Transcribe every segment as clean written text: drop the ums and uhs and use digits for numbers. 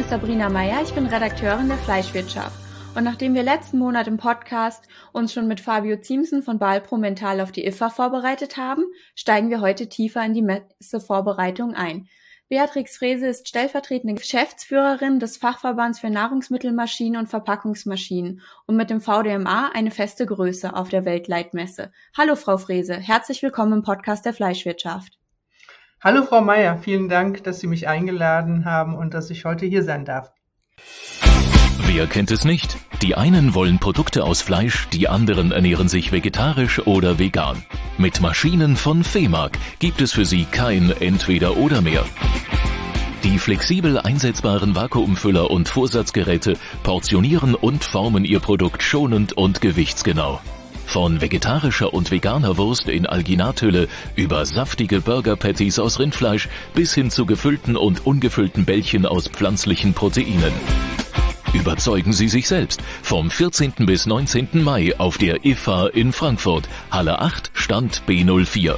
ist Sabrina Meyer, ich bin Redakteurin der Fleischwirtschaft. Und nachdem wir letzten Monat im Podcast uns schon mit Fabio Ziemßen von Balpro mental auf die IFA vorbereitet haben, steigen wir heute tiefer in die Messevorbereitung ein. Beatrix Frese ist stellvertretende Geschäftsführerin des Fachverbands für Nahrungsmittelmaschinen und Verpackungsmaschinen und mit dem VDMA eine feste Größe auf der Weltleitmesse. Hallo Frau Frese, herzlich willkommen im Podcast der Fleischwirtschaft. Hallo Frau Meyer, vielen Dank, dass Sie mich eingeladen haben und dass ich heute hier sein darf. Wer kennt es nicht? Die einen wollen Produkte aus Fleisch, die anderen ernähren sich vegetarisch oder vegan. Mit Maschinen von Femag gibt es für sie kein Entweder-oder mehr. Die flexibel einsetzbaren Vakuumfüller und Vorsatzgeräte portionieren und formen ihr Produkt schonend und gewichtsgenau. Von vegetarischer und veganer Wurst in Alginathülle über saftige Burger-Patties aus Rindfleisch bis hin zu gefüllten und ungefüllten Bällchen aus pflanzlichen Proteinen. Überzeugen Sie sich selbst vom 14. bis 19. Mai auf der IFA in Frankfurt, Halle 8, Stand B04.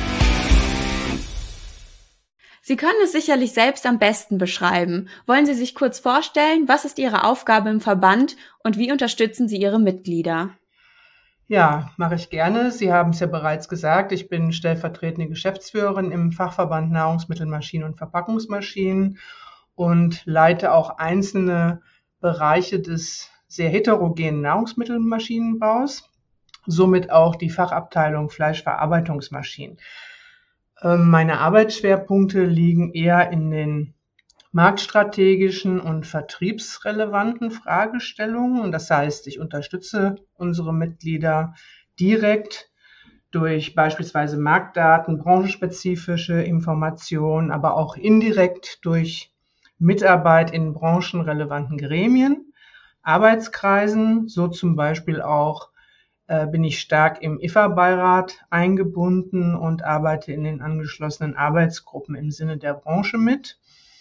Sie können es sicherlich selbst am besten beschreiben. Wollen Sie sich kurz vorstellen, was ist Ihre Aufgabe im Verband und wie unterstützen Sie Ihre Mitglieder? Ja, mache ich gerne. Sie haben es ja bereits gesagt, ich bin stellvertretende Geschäftsführerin im Fachverband Nahrungsmittelmaschinen und Verpackungsmaschinen und leite auch einzelne Bereiche des sehr heterogenen Nahrungsmittelmaschinenbaus, somit auch die Fachabteilung Fleischverarbeitungsmaschinen. Meine Arbeitsschwerpunkte liegen eher in den marktstrategischen und vertriebsrelevanten Fragestellungen. Das heißt, ich unterstütze unsere Mitglieder direkt durch beispielsweise Marktdaten, branchenspezifische Informationen, aber auch indirekt durch Mitarbeit in branchenrelevanten Gremien, Arbeitskreisen, so zum Beispiel auch bin ich stark im IFA-Beirat eingebunden und arbeite in den angeschlossenen Arbeitsgruppen im Sinne der Branche mit.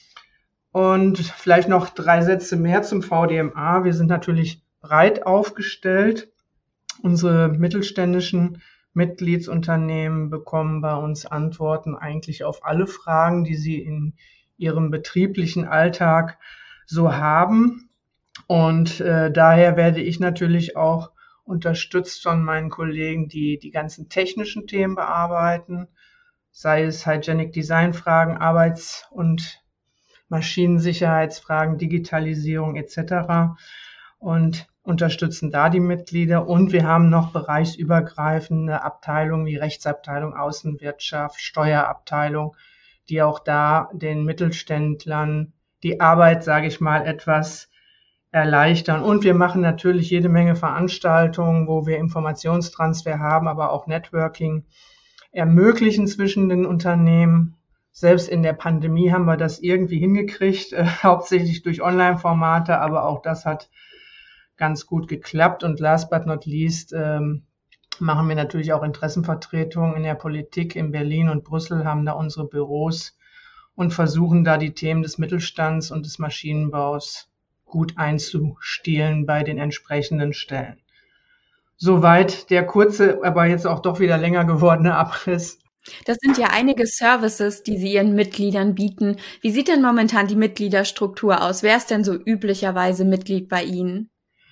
Und vielleicht noch 3 Sätze mehr zum VDMA. Wir sind natürlich breit aufgestellt. Unsere mittelständischen Mitgliedsunternehmen bekommen bei uns Antworten eigentlich auf alle Fragen, die sie in ihrem betrieblichen Alltag so haben. Und daher werde ich natürlich auch unterstützt von meinen Kollegen, die die ganzen technischen Themen bearbeiten, sei es Hygienic Design Fragen, Arbeits- und Maschinensicherheitsfragen, Digitalisierung etc. und unterstützen da die Mitglieder. Und wir haben noch bereichsübergreifende Abteilungen wie Rechtsabteilung, Außenwirtschaft, Steuerabteilung, die auch da den Mittelständlern die Arbeit, sage ich mal, etwas erleichtern. Und wir machen natürlich jede Menge Veranstaltungen, wo wir Informationstransfer haben, aber auch Networking ermöglichen zwischen den Unternehmen. Selbst in der Pandemie haben wir das irgendwie hingekriegt, hauptsächlich durch Online-Formate, aber auch das hat ganz gut geklappt. Und last but not least machen wir natürlich auch Interessenvertretungen in der Politik in Berlin und Brüssel, haben da unsere Büros und versuchen da die Themen des Mittelstands und des Maschinenbaus gut einzustielen bei den entsprechenden Stellen. Soweit der kurze, aber jetzt auch doch wieder länger gewordene Abriss. Das sind ja einige Services, die Sie Ihren Mitgliedern bieten. Wie sieht denn momentan die Mitgliederstruktur aus? Wer ist denn so üblicherweise Mitglied bei Ihnen?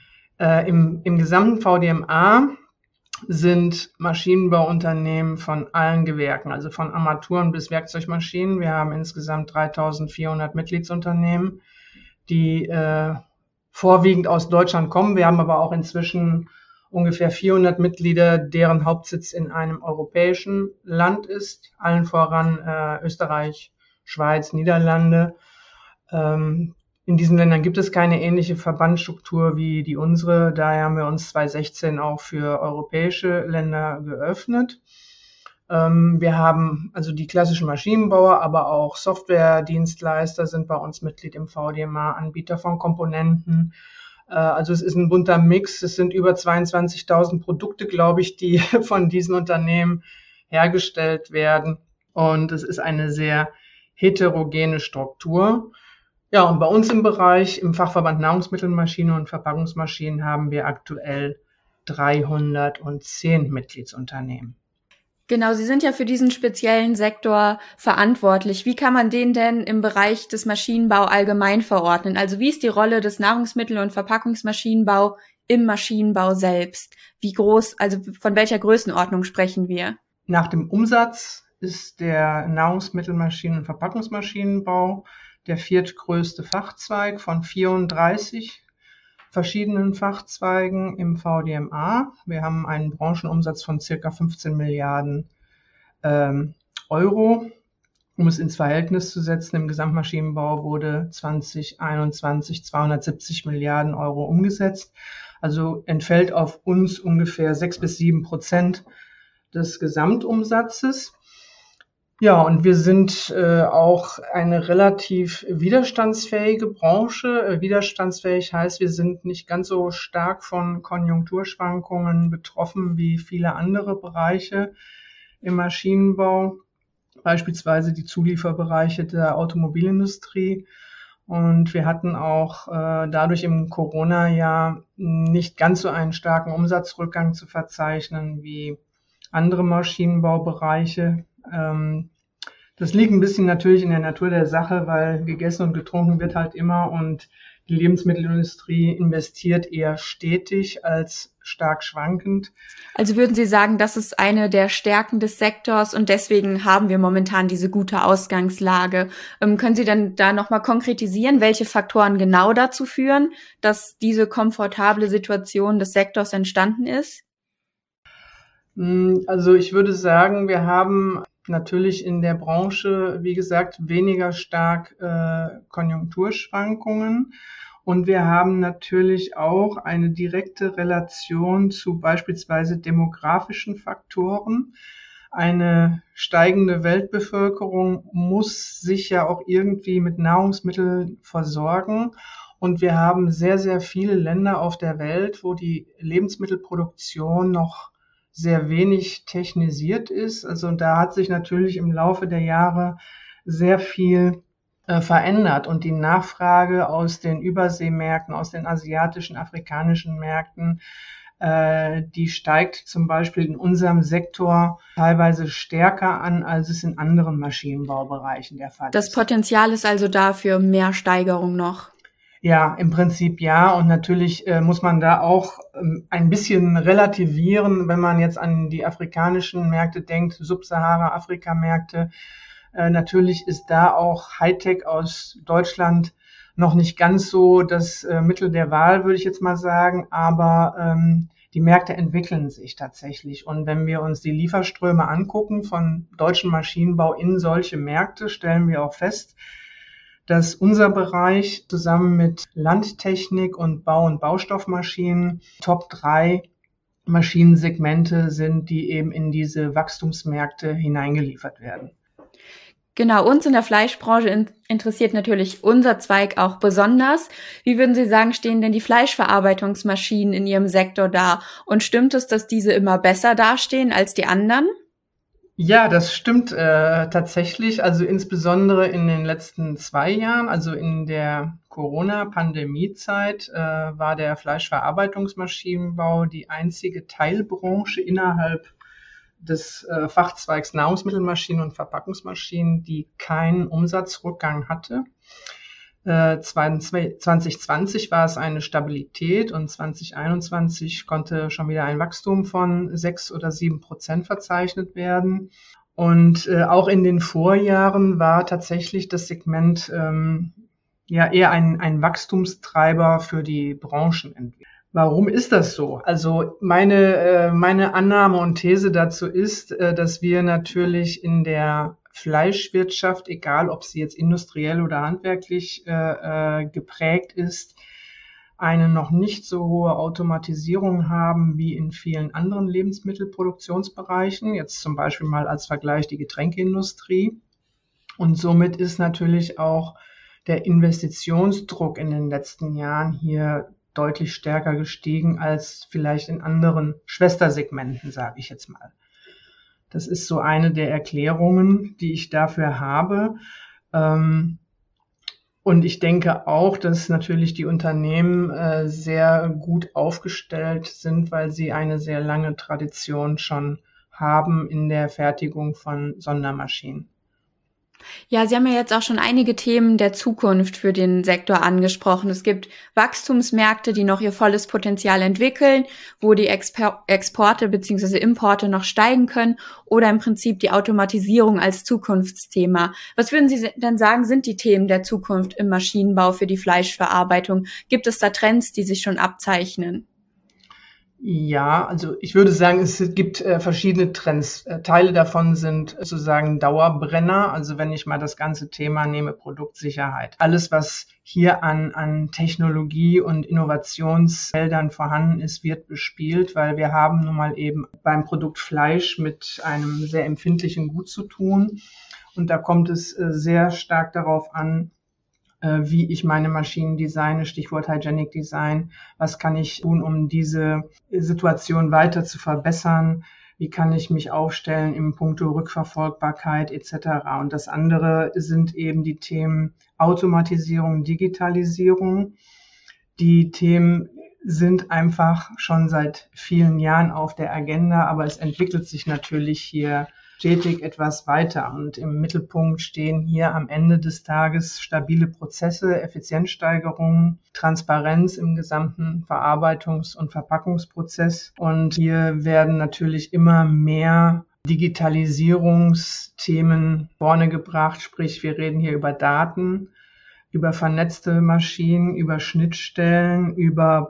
Im gesamten VDMA sind Maschinenbauunternehmen von allen Gewerken, also von Armaturen bis Werkzeugmaschinen. Wir haben insgesamt 3.400 Mitgliedsunternehmen, die vorwiegend aus Deutschland kommen. Wir haben aber auch inzwischen ungefähr 400 Mitglieder, deren Hauptsitz in einem europäischen Land ist, allen voran Österreich, Schweiz, Niederlande. In diesen Ländern gibt es keine ähnliche Verbandsstruktur wie die unsere. Daher haben wir uns 2016 auch für europäische Länder geöffnet. Wir haben also die klassischen Maschinenbauer, aber auch Softwaredienstleister sind bei uns Mitglied im VDMA, Anbieter von Komponenten. Also es ist ein bunter Mix. Es sind über 22.000 Produkte, glaube ich, die von diesen Unternehmen hergestellt werden. Und es ist eine sehr heterogene Struktur. Ja, und bei uns im Bereich, im Fachverband Nahrungsmittelmaschinen und Verpackungsmaschinen haben wir aktuell 310 Mitgliedsunternehmen. Genau, Sie sind ja für diesen speziellen Sektor verantwortlich. Wie kann man den denn im Bereich des Maschinenbau allgemein verordnen? Also wie ist die Rolle des Nahrungsmittel- und Verpackungsmaschinenbau im Maschinenbau selbst? Wie groß, also von welcher Größenordnung sprechen wir? Nach dem Umsatz ist der Nahrungsmittelmaschinen- und Verpackungsmaschinenbau der viertgrößte Fachzweig von 34 verschiedenen Fachzweigen im VDMA. Wir haben einen Branchenumsatz von circa 15 Milliarden Euro. Um es ins Verhältnis zu setzen, im Gesamtmaschinenbau wurde 2021 270 Milliarden Euro umgesetzt. Also entfällt auf uns ungefähr 6-7% des Gesamtumsatzes. Ja, und wir sind auch eine relativ widerstandsfähige Branche. Widerstandsfähig heißt, wir sind nicht ganz so stark von Konjunkturschwankungen betroffen wie viele andere Bereiche im Maschinenbau, beispielsweise die Zulieferbereiche der Automobilindustrie. Und wir hatten auch dadurch im Corona-Jahr nicht ganz so einen starken Umsatzrückgang zu verzeichnen wie andere Maschinenbaubereiche. Das liegt ein bisschen natürlich in der Natur der Sache, weil gegessen und getrunken wird halt immer und die Lebensmittelindustrie investiert eher stetig als stark schwankend. Also würden Sie sagen, das ist eine der Stärken des Sektors und deswegen haben wir momentan diese gute Ausgangslage. Können Sie dann da nochmal konkretisieren, welche Faktoren genau dazu führen, dass diese komfortable Situation des Sektors entstanden ist? Also ich würde sagen, wir haben natürlich in der Branche, wie gesagt, weniger stark Konjunkturschwankungen. Und wir haben natürlich auch eine direkte Relation zu beispielsweise demografischen Faktoren. Eine steigende Weltbevölkerung muss sich ja auch irgendwie mit Nahrungsmitteln versorgen. Und wir haben sehr, sehr viele Länder auf der Welt, wo die Lebensmittelproduktion noch sehr wenig technisiert ist. Also da hat sich natürlich im Laufe der Jahre sehr viel verändert und die Nachfrage aus den Überseemärkten, aus den asiatischen, afrikanischen Märkten, die steigt zum Beispiel in unserem Sektor teilweise stärker an, als es in anderen Maschinenbaubereichen der Fall ist. Das Potenzial ist also da für mehr Steigerung noch. Ja, im Prinzip ja. Und natürlich muss man da auch ein bisschen relativieren, wenn man jetzt an die afrikanischen Märkte denkt, Subsahara-Afrika-Märkte. Natürlich ist da auch Hightech aus Deutschland noch nicht ganz so das Mittel der Wahl, würde ich jetzt mal sagen. Aber die Märkte entwickeln sich tatsächlich. Und wenn wir uns die Lieferströme angucken von deutschem Maschinenbau in solche Märkte, stellen wir auch fest, dass unser Bereich zusammen mit Landtechnik und Bau- und Baustoffmaschinen Top 3 Maschinensegmente sind, die eben in diese Wachstumsmärkte hineingeliefert werden. Genau, uns in der Fleischbranche interessiert natürlich unser Zweig auch besonders. Wie würden Sie sagen, stehen denn die Fleischverarbeitungsmaschinen in Ihrem Sektor da? Und stimmt es, dass diese immer besser dastehen als die anderen? Ja, das stimmt tatsächlich. Also insbesondere in den letzten 2 Jahren, also in der Corona-Pandemie-Zeit, war der Fleischverarbeitungsmaschinenbau die einzige Teilbranche innerhalb des Fachzweigs Nahrungsmittelmaschinen und Verpackungsmaschinen, die keinen Umsatzrückgang hatte. 2020 war es eine Stabilität und 2021 konnte schon wieder ein Wachstum von 6 oder 7% verzeichnet werden. Und auch in den Vorjahren war tatsächlich das Segment eher ein Wachstumstreiber für die Branchenentwicklung. Warum ist das so? Also meine Annahme und These dazu ist, dass wir natürlich in der Fleischwirtschaft, egal ob sie jetzt industriell oder handwerklich geprägt ist, eine noch nicht so hohe Automatisierung haben wie in vielen anderen Lebensmittelproduktionsbereichen. Jetzt zum Beispiel mal als Vergleich die Getränkeindustrie. Und somit ist natürlich auch der Investitionsdruck in den letzten Jahren hier deutlich stärker gestiegen als vielleicht in anderen Schwestersegmenten, sage ich jetzt mal. Das ist so eine der Erklärungen, die ich dafür habe. Und ich denke auch, dass natürlich die Unternehmen sehr gut aufgestellt sind, weil sie eine sehr lange Tradition schon haben in der Fertigung von Sondermaschinen. Ja, Sie haben ja jetzt auch schon einige Themen der Zukunft für den Sektor angesprochen. Es gibt Wachstumsmärkte, die noch ihr volles Potenzial entwickeln, wo die Exporte bzw. Importe noch steigen können, oder im Prinzip die Automatisierung als Zukunftsthema. Was würden Sie denn sagen, sind die Themen der Zukunft im Maschinenbau für die Fleischverarbeitung? Gibt es da Trends, die sich schon abzeichnen? Ja, also ich würde sagen, es gibt verschiedene Trends. Teile davon sind sozusagen Dauerbrenner. Also wenn ich mal das ganze Thema nehme, Produktsicherheit. Alles, was hier an Technologie und Innovationsfeldern vorhanden ist, wird bespielt, weil wir haben nun mal eben beim Produkt Fleisch mit einem sehr empfindlichen Gut zu tun. Und da kommt es sehr stark darauf an, wie ich meine Maschinen designe, Stichwort Hygienic Design. Was kann ich tun, um diese Situation weiter zu verbessern? Wie kann ich mich aufstellen im Punkto Rückverfolgbarkeit etc.? Und das andere sind eben die Themen Automatisierung, Digitalisierung. Die Themen sind einfach schon seit vielen Jahren auf der Agenda, aber es entwickelt sich natürlich hier stetig etwas weiter. Und im Mittelpunkt stehen hier am Ende des Tages stabile Prozesse, Effizienzsteigerung, Transparenz im gesamten Verarbeitungs- und Verpackungsprozess. Und hier werden natürlich immer mehr Digitalisierungsthemen vorne gebracht, sprich wir reden hier über Daten, über vernetzte Maschinen, über Schnittstellen, über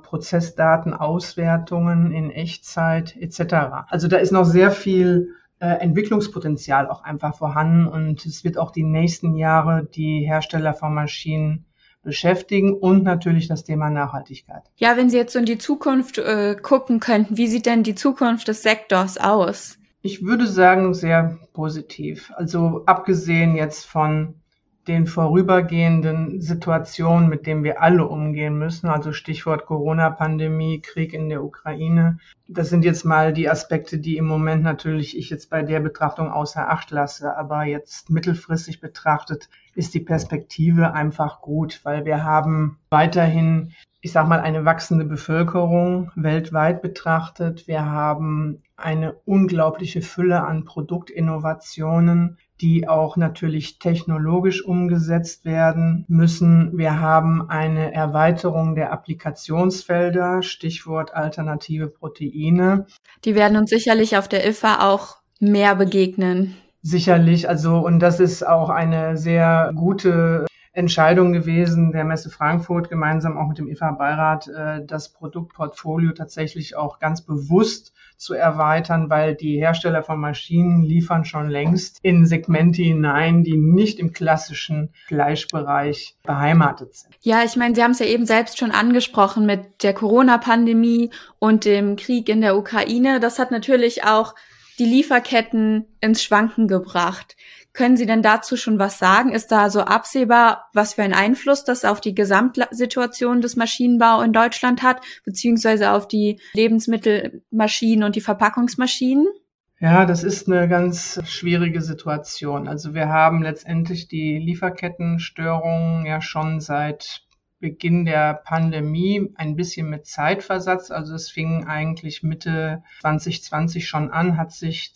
Prozessdatenauswertungen in Echtzeit etc. Also da ist noch sehr viel Entwicklungspotenzial auch einfach vorhanden und es wird auch die nächsten Jahre die Hersteller von Maschinen beschäftigen und natürlich das Thema Nachhaltigkeit. Ja, wenn Sie jetzt so in die Zukunft gucken könnten, wie sieht denn die Zukunft des Sektors aus? Ich würde sagen, sehr positiv. Also abgesehen jetzt von den vorübergehenden Situationen, mit denen wir alle umgehen müssen, also Stichwort Corona-Pandemie, Krieg in der Ukraine. Das sind jetzt mal die Aspekte, die im Moment natürlich ich jetzt bei der Betrachtung außer Acht lasse. Aber jetzt mittelfristig betrachtet ist die Perspektive einfach gut, weil wir haben weiterhin, ich sag mal, eine wachsende Bevölkerung weltweit betrachtet. Wir haben eine unglaubliche Fülle an Produktinnovationen, die auch natürlich technologisch umgesetzt werden müssen. Wir haben eine Erweiterung der Applikationsfelder, Stichwort alternative Proteine. Die werden uns sicherlich auf der IFA auch mehr begegnen. Sicherlich, also und das ist auch eine sehr gute Entscheidung gewesen der Messe Frankfurt, gemeinsam auch mit dem IFA-Beirat, das Produktportfolio tatsächlich auch ganz bewusst zu erweitern, weil die Hersteller von Maschinen liefern schon längst in Segmente hinein, die nicht im klassischen Fleischbereich beheimatet sind. Ja, ich meine, Sie haben es ja eben selbst schon angesprochen mit der Corona-Pandemie und dem Krieg in der Ukraine. Das hat natürlich auch die Lieferketten ins Schwanken gebracht. Können Sie denn dazu schon was sagen? Ist da so absehbar, was für einen Einfluss das auf die Gesamtsituation des Maschinenbaus in Deutschland hat, beziehungsweise auf die Lebensmittelmaschinen und die Verpackungsmaschinen? Ja, das ist eine ganz schwierige Situation. Also wir haben letztendlich die Lieferkettenstörungen ja schon seit Beginn der Pandemie ein bisschen mit Zeitversatz. Also es fing eigentlich Mitte 2020 schon an, hat sich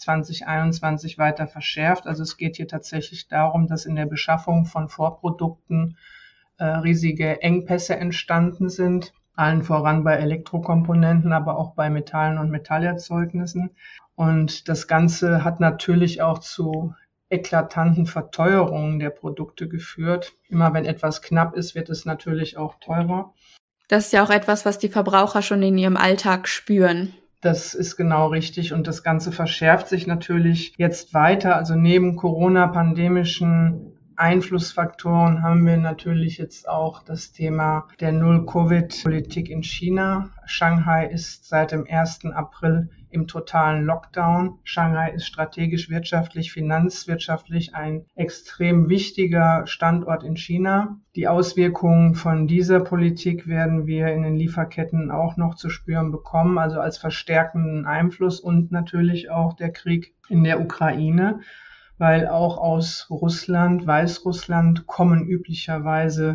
2021 weiter verschärft. Also es geht hier tatsächlich darum, dass in der Beschaffung von Vorprodukten riesige Engpässe entstanden sind. Allen voran bei Elektrokomponenten, aber auch bei Metallen und Metallerzeugnissen. Und das Ganze hat natürlich auch zu eklatanten Verteuerungen der Produkte geführt. Immer wenn etwas knapp ist, wird es natürlich auch teurer. Das ist ja auch etwas, was die Verbraucher schon in ihrem Alltag spüren. Das ist genau richtig und das Ganze verschärft sich natürlich jetzt weiter. Also neben Corona-pandemischen Einflussfaktoren haben wir natürlich jetzt auch das Thema der Null-Covid-Politik in China. Shanghai ist seit dem 1. April im totalen Lockdown. Shanghai ist strategisch, wirtschaftlich, finanzwirtschaftlich ein extrem wichtiger Standort in China. Die Auswirkungen von dieser Politik werden wir in den Lieferketten auch noch zu spüren bekommen, also als verstärkenden Einfluss und natürlich auch der Krieg in der Ukraine, weil auch aus Russland, Weißrussland kommen üblicherweise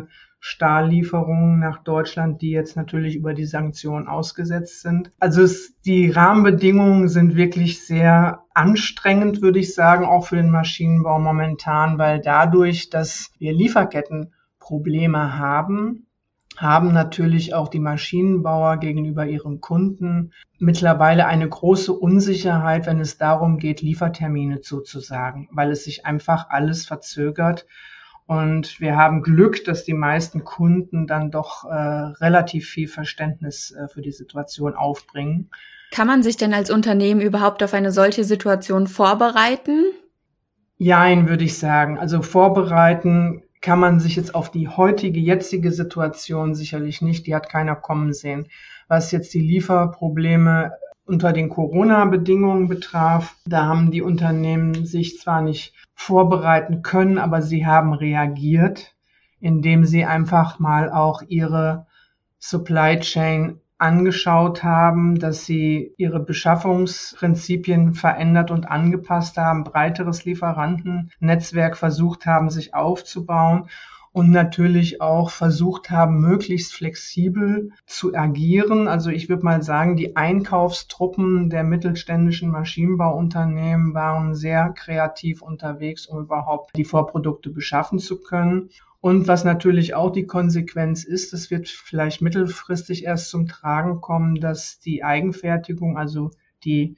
Stahllieferungen nach Deutschland, die jetzt natürlich über die Sanktionen ausgesetzt sind. Also die Rahmenbedingungen sind wirklich sehr anstrengend, würde ich sagen, auch für den Maschinenbau momentan, weil dadurch, dass wir Lieferkettenprobleme haben natürlich auch die Maschinenbauer gegenüber ihren Kunden mittlerweile eine große Unsicherheit, wenn es darum geht, Liefertermine zuzusagen, weil es sich einfach alles verzögert. Und wir haben Glück, dass die meisten Kunden dann doch relativ viel Verständnis für die Situation aufbringen. Kann man sich denn als Unternehmen überhaupt auf eine solche Situation vorbereiten? Jein, würde ich sagen. Also vorbereiten kann man sich jetzt auf die jetzige Situation sicherlich nicht. Die hat keiner kommen sehen. Was jetzt die Lieferprobleme unter den Corona-Bedingungen betraf, da haben die Unternehmen sich zwar nicht vorbereiten können, aber sie haben reagiert, indem sie einfach mal auch ihre Supply Chain angeschaut haben, dass sie ihre Beschaffungsprinzipien verändert und angepasst haben, breiteres Lieferantennetzwerk versucht haben, sich aufzubauen und natürlich auch versucht haben, möglichst flexibel zu agieren. Also ich würde mal sagen, die Einkaufstruppen der mittelständischen Maschinenbauunternehmen waren sehr kreativ unterwegs, um überhaupt die Vorprodukte beschaffen zu können. Und was natürlich auch die Konsequenz ist, es wird vielleicht mittelfristig erst zum Tragen kommen, dass die Eigenfertigung, also die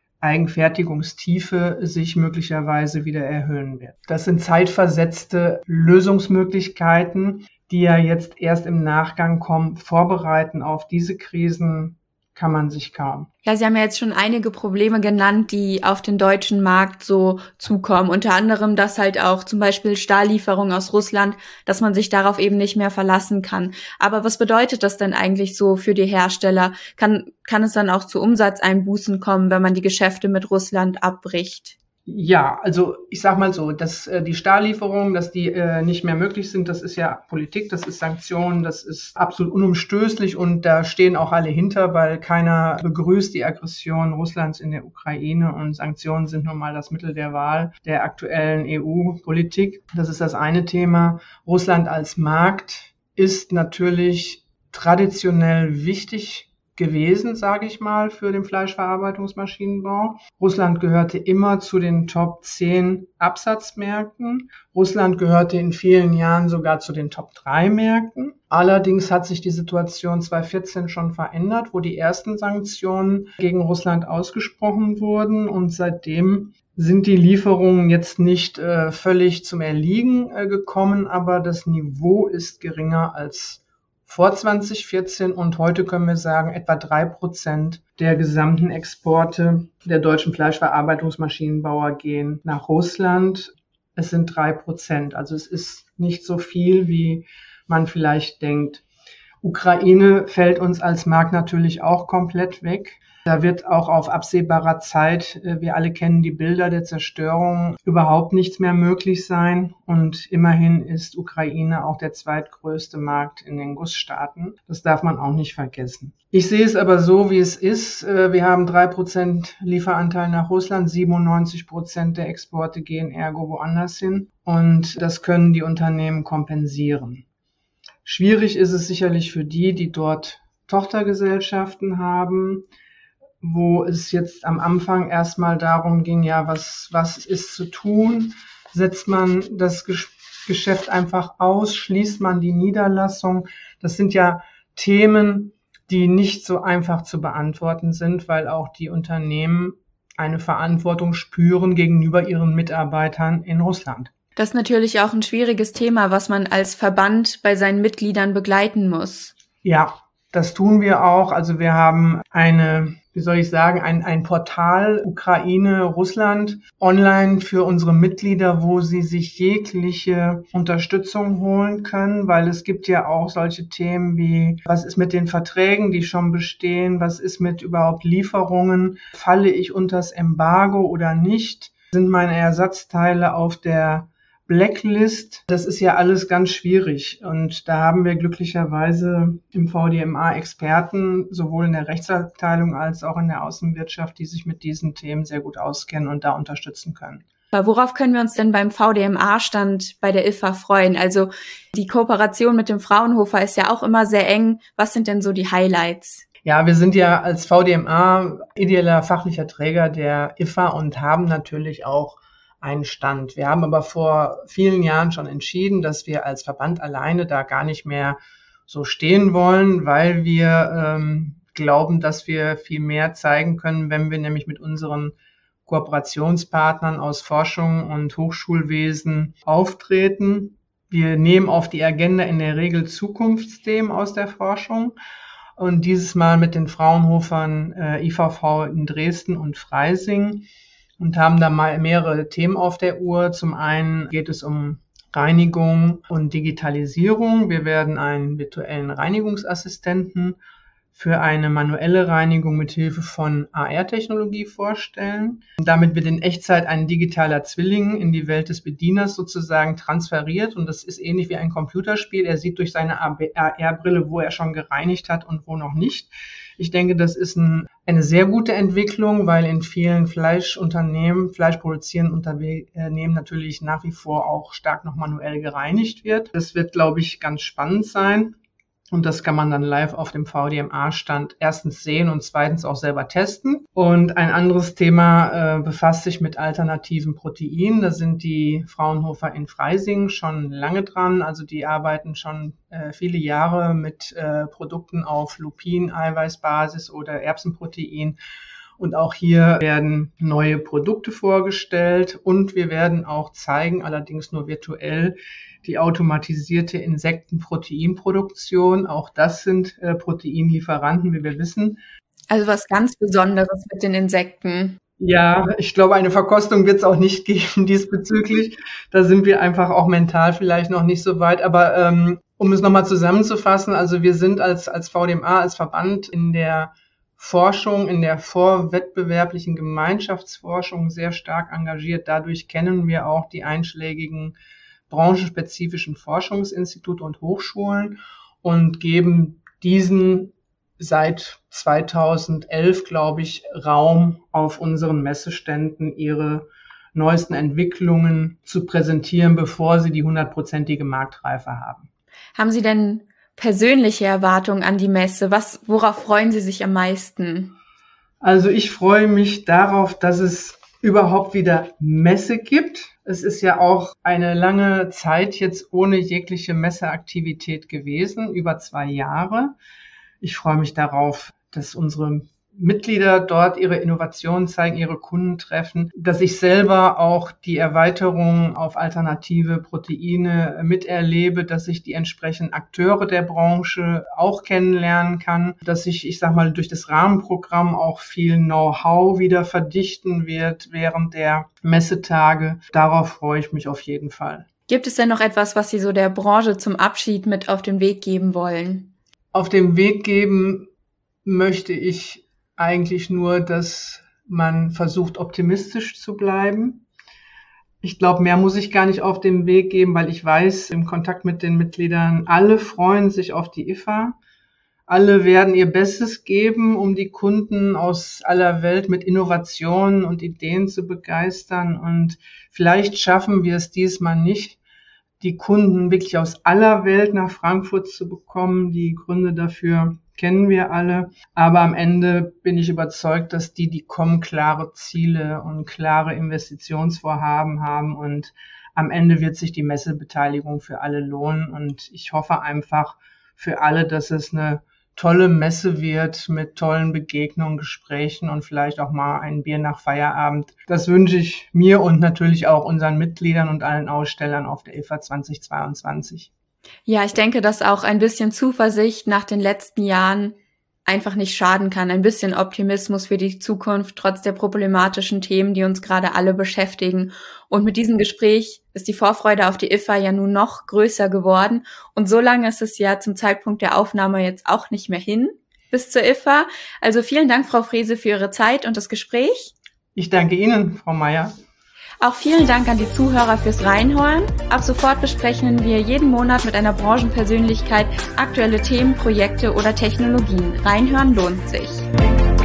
Eigenfertigungstiefe sich möglicherweise wieder erhöhen wird. Das sind zeitversetzte Lösungsmöglichkeiten, die ja jetzt erst im Nachgang kommen. Vorbereiten auf diese Krisen kann man sich kaum. Ja, Sie haben ja jetzt schon einige Probleme genannt, die auf den deutschen Markt so zukommen. Unter anderem, dass halt auch zum Beispiel Stahllieferungen aus Russland, dass man sich darauf eben nicht mehr verlassen kann. Aber was bedeutet das denn eigentlich so für die Hersteller? Kann es dann auch zu Umsatzeinbußen kommen, wenn man die Geschäfte mit Russland abbricht? Ja, also ich sag mal so, dass die Stahllieferungen, dass die nicht mehr möglich sind, das ist ja Politik, das ist Sanktionen, das ist absolut unumstößlich und da stehen auch alle hinter, weil keiner begrüßt die Aggression Russlands in der Ukraine und Sanktionen sind nun mal das Mittel der Wahl der aktuellen EU-Politik. Das ist das eine Thema. Russland als Markt ist natürlich traditionell wichtig gewesen, sage ich mal, für den Fleischverarbeitungsmaschinenbau. Russland gehörte immer zu den Top 10 Absatzmärkten. Russland gehörte in vielen Jahren sogar zu den Top 3 Märkten. Allerdings hat sich die Situation 2014 schon verändert, wo die ersten Sanktionen gegen Russland ausgesprochen wurden und seitdem sind die Lieferungen jetzt nicht völlig zum Erliegen gekommen, aber das Niveau ist geringer als vor 2014 und heute können wir sagen, etwa 3% der gesamten Exporte der deutschen Fleischverarbeitungsmaschinenbauer gehen nach Russland. Es sind 3%, also es ist nicht so viel, wie man vielleicht denkt. Ukraine fällt uns als Markt natürlich auch komplett weg. Da wird auch auf absehbarer Zeit, wir alle kennen die Bilder der Zerstörung, überhaupt nichts mehr möglich sein. Und immerhin ist Ukraine auch der zweitgrößte Markt in den Gussstaaten. Das darf man auch nicht vergessen. Ich sehe es aber so, wie es ist. Wir haben 3% Lieferanteil nach Russland, 97% der Exporte gehen ergo woanders hin. Und das können die Unternehmen kompensieren. Schwierig ist es sicherlich für die dort Tochtergesellschaften haben, wo es jetzt am Anfang erstmal darum ging, ja, was ist zu tun? Setzt man das Geschäft einfach aus? Schließt man die Niederlassung? Das sind ja Themen, die nicht so einfach zu beantworten sind, weil auch die Unternehmen eine Verantwortung spüren gegenüber ihren Mitarbeitern in Russland. Das ist natürlich auch ein schwieriges Thema, was man als Verband bei seinen Mitgliedern begleiten muss. Ja, das tun wir auch. Also wir haben ein Portal Ukraine-Russland online für unsere Mitglieder, wo sie sich jegliche Unterstützung holen können, weil es gibt ja auch solche Themen wie, was ist mit den Verträgen, die schon bestehen, was ist mit überhaupt Lieferungen, falle ich unter das Embargo oder nicht, sind meine Ersatzteile auf der Blacklist, das ist ja alles ganz schwierig und da haben wir glücklicherweise im VDMA Experten, sowohl in der Rechtsabteilung als auch in der Außenwirtschaft, die sich mit diesen Themen sehr gut auskennen und da unterstützen können. Worauf können wir uns denn beim VDMA-Stand bei der IFA freuen? Also die Kooperation mit dem Fraunhofer ist ja auch immer sehr eng. Was sind denn so die Highlights? Ja, wir sind ja als VDMA ideeller fachlicher Träger der IFA und haben natürlich auch einen Stand. Wir haben aber vor vielen Jahren schon entschieden, dass wir als Verband alleine da gar nicht mehr so stehen wollen, weil wir glauben, dass wir viel mehr zeigen können, wenn wir nämlich mit unseren Kooperationspartnern aus Forschung und Hochschulwesen auftreten. Wir nehmen auf die Agenda in der Regel Zukunftsthemen aus der Forschung und dieses Mal mit den Fraunhofern IVV in Dresden und Freising und haben da mal mehrere Themen auf der Uhr. Zum einen geht es um Reinigung und Digitalisierung. Wir werden einen virtuellen Reinigungsassistenten für eine manuelle Reinigung mit Hilfe von AR-Technologie vorstellen. Damit wird in Echtzeit ein digitaler Zwilling in die Welt des Bedieners sozusagen transferiert und das ist ähnlich wie ein Computerspiel. Er sieht durch seine AR-Brille, wo er schon gereinigt hat und wo noch nicht. Ich denke, das ist eine sehr gute Entwicklung, weil in vielen Fleischunternehmen, fleischproduzierenden Unternehmen natürlich nach wie vor auch stark noch manuell gereinigt wird. Das wird, glaube ich, ganz spannend sein. Und das kann man dann live auf dem VDMA-Stand erstens sehen und zweitens auch selber testen. Und ein anderes Thema befasst sich mit alternativen Proteinen. Da sind die Fraunhofer in Freising schon lange dran. Also die arbeiten schon viele Jahre mit Produkten auf Lupin-Eiweißbasis oder Erbsenprotein. Und auch hier werden neue Produkte vorgestellt und wir werden auch zeigen, allerdings nur virtuell, die automatisierte Insektenproteinproduktion. Auch das sind Proteinlieferanten, wie wir wissen. Also was ganz Besonderes mit den Insekten. Ja, ich glaube, eine Verkostung wird es auch nicht geben diesbezüglich. Da sind wir einfach auch mental vielleicht noch nicht so weit. Aber um es nochmal zusammenzufassen, also wir sind als VDMA, als Verband in der Forschung, in der vorwettbewerblichen Gemeinschaftsforschung sehr stark engagiert. Dadurch kennen wir auch die einschlägigen branchenspezifischen Forschungsinstitute und Hochschulen und geben diesen seit 2011, glaube ich, Raum auf unseren Messeständen, ihre neuesten Entwicklungen zu präsentieren, bevor sie die 100%ige Marktreife haben. Haben Sie denn persönliche Erwartungen an die Messe? Worauf freuen Sie sich am meisten? Also ich freue mich darauf, dass es überhaupt wieder Messe gibt. Es ist ja auch eine lange Zeit jetzt ohne jegliche Messeaktivität gewesen, über 2 Jahre. Ich freue mich darauf, dass unsere Mitglieder dort ihre Innovationen zeigen, ihre Kunden treffen, dass ich selber auch die Erweiterung auf alternative Proteine miterlebe, dass ich die entsprechenden Akteure der Branche auch kennenlernen kann, dass ich sag mal, durch das Rahmenprogramm auch viel Know-how wieder verdichten wird während der Messetage. Darauf freue ich mich auf jeden Fall. Gibt es denn noch etwas, was Sie so der Branche zum Abschied mit auf den Weg geben wollen? Auf den Weg geben möchte ich eigentlich nur, dass man versucht, optimistisch zu bleiben. Ich glaube, mehr muss ich gar nicht auf den Weg geben, weil ich weiß, im Kontakt mit den Mitgliedern, alle freuen sich auf die IFA. Alle werden ihr Bestes geben, um die Kunden aus aller Welt mit Innovationen und Ideen zu begeistern. Und vielleicht schaffen wir es diesmal nicht, die Kunden wirklich aus aller Welt nach Frankfurt zu bekommen. Die Gründe dafür kennen wir alle. Aber am Ende bin ich überzeugt, dass die kommen, klare Ziele und klare Investitionsvorhaben haben. Und am Ende wird sich die Messebeteiligung für alle lohnen. Und ich hoffe einfach für alle, dass es eine tolle Messe wird mit tollen Begegnungen, Gesprächen und vielleicht auch mal ein Bier nach Feierabend. Das wünsche ich mir und natürlich auch unseren Mitgliedern und allen Ausstellern auf der IFA 2022. Ja, ich denke, dass auch ein bisschen Zuversicht nach den letzten Jahren einfach nicht schaden kann. Ein bisschen Optimismus für die Zukunft, trotz der problematischen Themen, die uns gerade alle beschäftigen. Und mit diesem Gespräch ist die Vorfreude auf die IFA ja nun noch größer geworden. Und so lange ist es ja zum Zeitpunkt der Aufnahme jetzt auch nicht mehr hin bis zur IFA. Also vielen Dank, Frau Frese, für Ihre Zeit und das Gespräch. Ich danke Ihnen, Frau Meier. Auch vielen Dank an die Zuhörer fürs Reinhören. Ab sofort besprechen wir jeden Monat mit einer Branchenpersönlichkeit aktuelle Themen, Projekte oder Technologien. Reinhören lohnt sich.